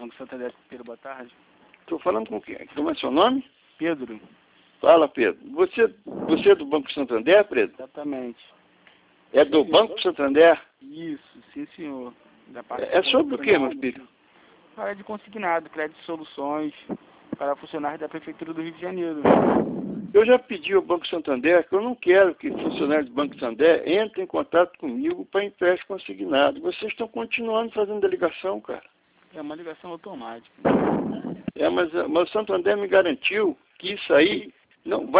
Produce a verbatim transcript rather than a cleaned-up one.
Banco Santander. Pedro, boa tarde. Estou falando com quem? Como é seu nome? Pedro. Fala, Pedro. Você, você é do Banco Santander, Pedro? Exatamente. É do Banco Santander? Isso, sim, senhor. Da parte É sobre o que, meu filho? Área de consignado, crédito de soluções para funcionários da Prefeitura do Rio de Janeiro. Eu já pedi ao Banco Santander que eu não quero que funcionários do Banco Santander entrem em contato comigo para empréstimo consignado. Vocês estão continuando fazendo a ligação, cara. É uma ligação automática. É, mas, mas o Santander me garantiu que isso aí não vai